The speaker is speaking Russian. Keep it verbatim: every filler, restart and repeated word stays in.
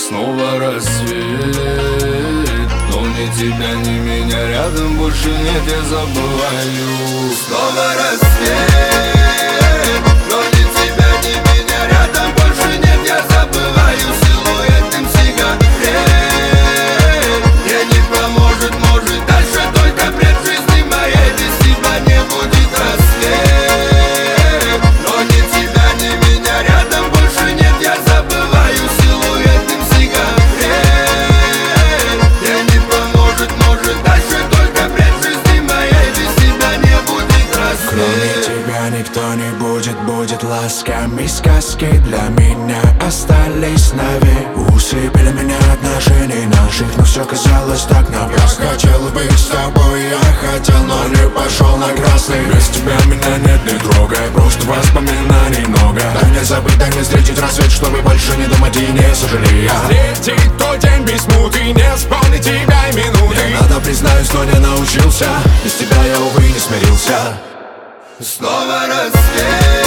Снова рассвет, но ни тебя, ни меня рядом больше нет, я забываю. Снова рассвет, но ни тебя, ни меня рядом больше нет, я забываю. Силуэт дым сигарет, мне не поможет, может дальше только бред жизни моей. Без тебя не будет рассвет, но ни тебя, ни меня рядом больше нет, я забываю. Силуэт дым сигарет, мне не поможет, может дальше только бред жизни моей. Без тебя не будет рассвет. Кроме тебя никто не будет, будет ласками сказки для меня остались нави. Усыпили меня отношений наших, но все казалось так напрасно. Хотел быть с тобой, я хотел, но не пошел на красный. Без тебя меня нет, не трогай, просто воспоминаний много. Дай мне забыть, дай мне встретить рассвет, чтобы больше не думать и не сожалеть. Встретить тот день без смуты, не вспомнить тебя и минуты. Я, надо признаюсь, но не научился. Без тебя я, увы, не смирился. Снова рассвет.